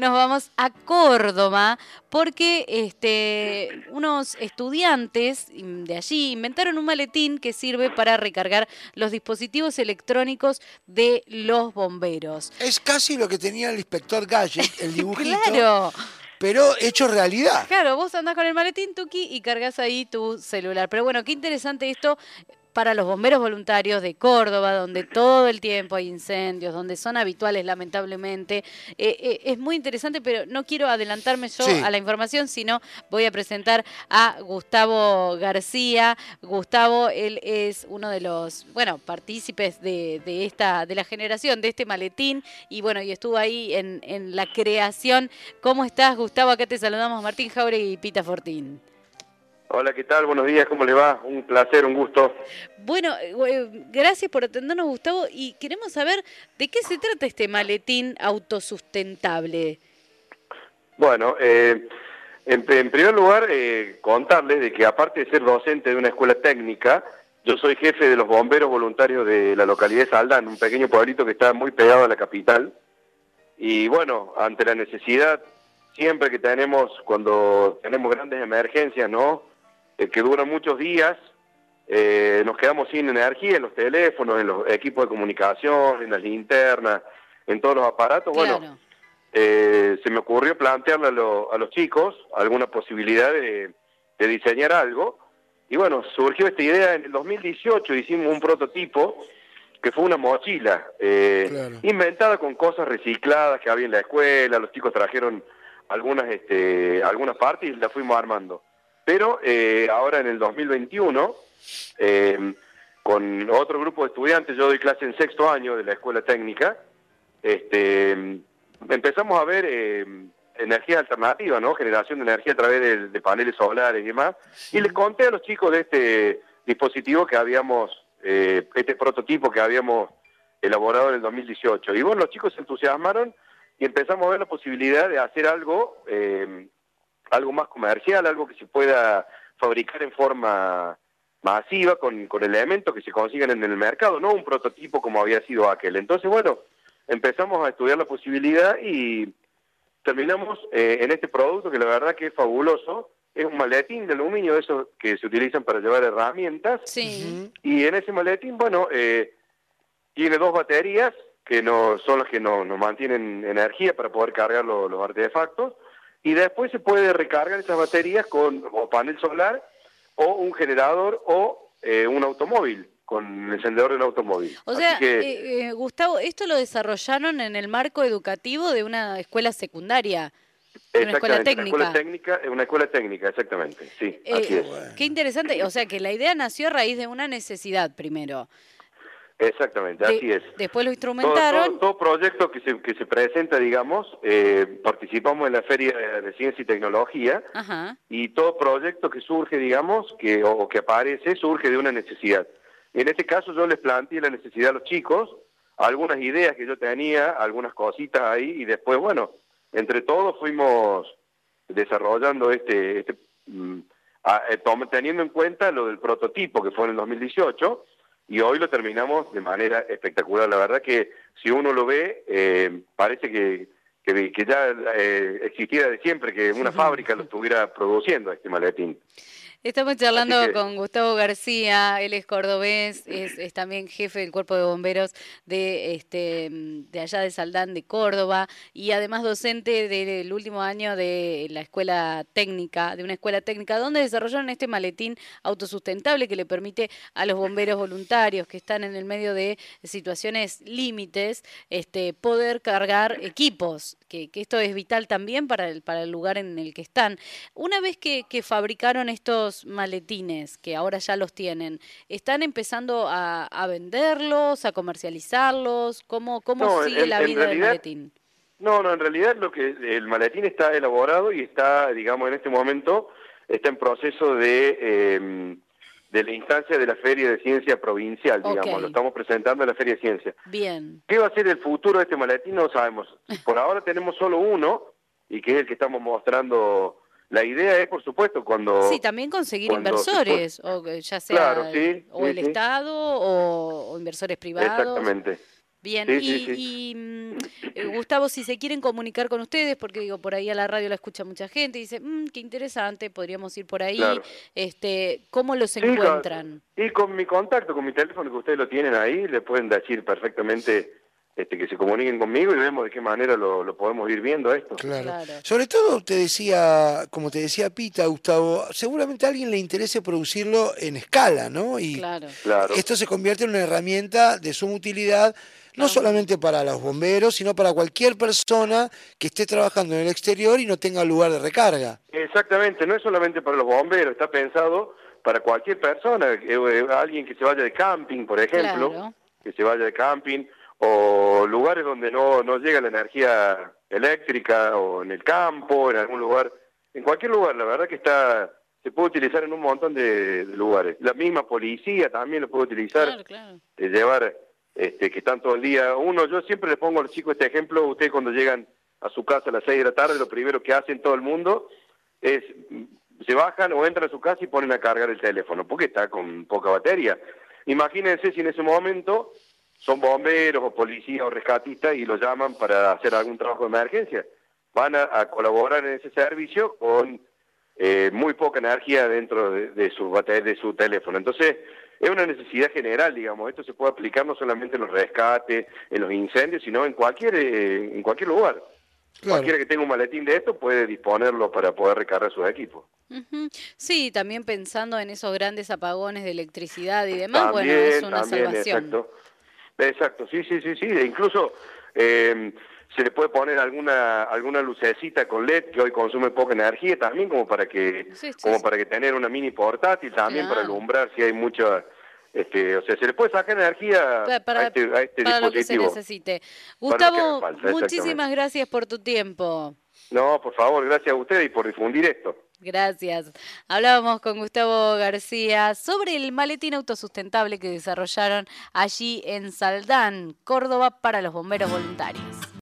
nos vamos a Córdoba porque unos estudiantes de allí inventaron un maletín que sirve para recargar los dispositivos electrónicos de los bomberos. Es casi lo que tenía el inspector Gadget, el dibujito, ¡Claro! pero hecho realidad. Claro, vos andás con el maletín, Tuki, y cargas ahí tu celular. Pero bueno, qué interesante esto para los bomberos voluntarios de Córdoba, donde todo el tiempo hay incendios, donde son habituales lamentablemente. Es muy interesante, pero no quiero adelantarme yo Sí, a la información, sino voy a presentar a Gustavo García. Gustavo, él es uno de los, bueno, partícipes de la generación de este maletín y bueno, y estuvo ahí en la creación. ¿Cómo estás, Gustavo? Acá te saludamos Martín Jauregui y Pita Fortín. Hola, ¿qué tal? Buenos días, ¿cómo le va? Un placer, un gusto. Bueno, gracias por atendernos, Gustavo, y queremos saber de qué se trata este maletín autosustentable. Bueno, en primer lugar, contarles de que aparte de ser docente de una escuela técnica, yo soy jefe de los bomberos voluntarios de la localidad de Saldán, un pequeño pueblito que está muy pegado a la capital. Y bueno, ante la necesidad, siempre que tenemos, cuando tenemos grandes emergencias, ¿no? Que duran muchos días, nos quedamos sin energía en los teléfonos, en los equipos de comunicación, en las linternas, en todos los aparatos. Claro. Bueno, se me ocurrió plantearle a los chicos alguna posibilidad de diseñar algo. Y bueno, surgió esta idea en el 2018, hicimos un prototipo que fue una mochila inventada con cosas recicladas que había en la escuela. Los chicos trajeron algunas partes y las fuimos armando. Pero ahora en el 2021, con otro grupo de estudiantes, yo doy clase en sexto año de la escuela técnica, empezamos a ver energía alternativa, ¿no? Generación de energía a través de paneles solares y demás. Y les conté a los chicos de este dispositivo que habíamos, este prototipo que habíamos elaborado en el 2018. Y bueno, los chicos se entusiasmaron y empezamos a ver la posibilidad de hacer algo más comercial, algo que se pueda fabricar en forma masiva, con elementos que se consigan en el mercado, no un prototipo como había sido aquel. Entonces, bueno, empezamos a estudiar la posibilidad y terminamos en este producto que la verdad que es fabuloso. Es un maletín de aluminio, esos que se utilizan para llevar herramientas. Sí. Y en ese maletín, bueno, tiene dos baterías que son las que nos mantienen energía para poder cargar los artefactos. Y después se puede recargar esas baterías con o panel solar o un generador o un automóvil, con el encendedor del automóvil. O sea, Gustavo, esto lo desarrollaron en el marco educativo de una escuela secundaria, una escuela técnica. Una escuela técnica, exactamente, sí, así es. Qué interesante, o sea que la idea nació a raíz de una necesidad primero. Exactamente, así es. Después lo instrumentaron. Todo proyecto que se presenta, digamos, participamos en la Feria de Ciencia y Tecnología. Ajá. Y todo proyecto que surge, digamos, que aparece, surge de una necesidad. En este caso yo les planteé la necesidad a los chicos, algunas ideas que yo tenía, algunas cositas ahí, y después, bueno, entre todos fuimos desarrollando teniendo en cuenta lo del prototipo que fue en el 2018, y hoy lo terminamos de manera espectacular. La verdad que si uno lo ve, parece que ya existiera de siempre, que una fábrica lo estuviera produciendo este maletín. Estamos charlando con Gustavo García, él es cordobés, es también jefe del Cuerpo de Bomberos de allá de Saldán, de Córdoba, y además docente del último año de la escuela técnica, de una escuela técnica, donde desarrollaron este maletín autosustentable que le permite a los bomberos voluntarios que están en el medio de situaciones límites, poder cargar equipos, que esto es vital también para el lugar en el que están. Una vez que fabricaron estos maletines, que ahora ya los tienen, ¿están empezando a venderlos, a comercializarlos? ¿Cómo sigue la vida del maletín? No, en realidad el maletín está elaborado y está, digamos, en este momento, está en proceso de la instancia de la Feria de Ciencia Provincial, digamos, lo estamos presentando en la Feria de Ciencia. Bien. ¿Qué va a ser el futuro de este maletín? No sabemos. Por ahora tenemos solo uno, y que es el que estamos mostrando. La idea es, por supuesto, Sí, también conseguir inversores, o ya sea claro, el Estado o inversores privados. Exactamente. Bien, Sí. Gustavo, si se quieren comunicar con ustedes, porque digo, por ahí a la radio la escucha mucha gente, y dice, qué interesante, podríamos ir por ahí, Claro. ¿Cómo los Sí, encuentran? y con mi contacto, con mi teléfono que ustedes lo tienen ahí, le pueden decir perfectamente que se comuniquen conmigo y vemos de qué manera lo podemos ir viendo esto. Claro. Claro. Sobre todo te decía, como te decía Pita, Gustavo, seguramente a alguien le interese producirlo en escala, ¿no? Y Claro. Claro. esto se convierte en una herramienta de suma utilidad, no solamente para los bomberos, sino para cualquier persona que esté trabajando en el exterior y no tenga lugar de recarga. Exactamente, no es solamente para los bomberos, está pensado para cualquier persona, alguien que se vaya de camping, por ejemplo, Claro. que se vaya de camping, o lugares donde no llega la energía eléctrica, o en el campo, en algún lugar, en cualquier lugar, la verdad que se puede utilizar en un montón de lugares. La misma policía también lo puede utilizar, Claro, claro. llevar, que están todo el día. Yo siempre les pongo a los chicos este ejemplo, ustedes cuando llegan a su casa a las 6 de la tarde, lo primero que hacen todo el mundo es, se bajan o entran a su casa y ponen a cargar el teléfono, porque está con poca batería. Imagínense si en ese momento son bomberos o policías o rescatistas y los llaman para hacer algún trabajo de emergencia. Van a colaborar en ese servicio con muy poca energía dentro de su batería, de su teléfono. Entonces, es una necesidad general, digamos. Esto se puede aplicar no solamente en los rescates, en los incendios, sino en cualquier lugar. Claro. Cualquiera que tenga un maletín de esto puede disponerlo para poder recargar sus equipos. Ujú. Sí, también pensando en esos grandes apagones de electricidad y demás, bueno, es una salvación. Exacto. Exacto, sí. E incluso se le puede poner alguna lucecita con LED que hoy consume poca energía también, como para que tener una mini portátil también para Claro. alumbrar si hay mucha, o sea, se le puede sacar energía Para a este lo que se dispositivo. necesite. Para lo que haga Gustavo, falta, exactamente. muchísimas gracias por tu tiempo. No, por favor, gracias a ustedes y por difundir esto. Gracias. Hablábamos con Gustavo García sobre el maletín autosustentable que desarrollaron allí en Saldán, Córdoba, para los bomberos voluntarios.